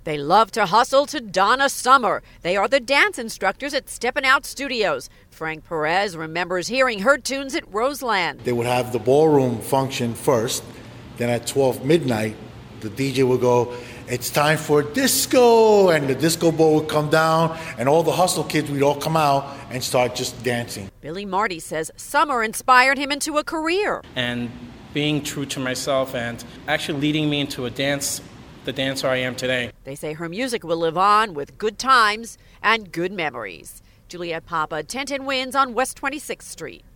They love to hustle to Donna Summer. They are the dance instructors at Steppin' Out Studios. Frank Perez remembers hearing her tunes at Roseland. They would have the ballroom function first. Then at 12 midnight, the DJ would go, "It's time for disco," and the disco ball would come down, and all the hustle kids would all come out and start just dancing. Billy Marty says Summer inspired him into a career. And being true to myself and actually leading me into the dancer I am today. They say her music will live on with good times and good memories. Juliette Papa, 1010 Wins on West 26th Street.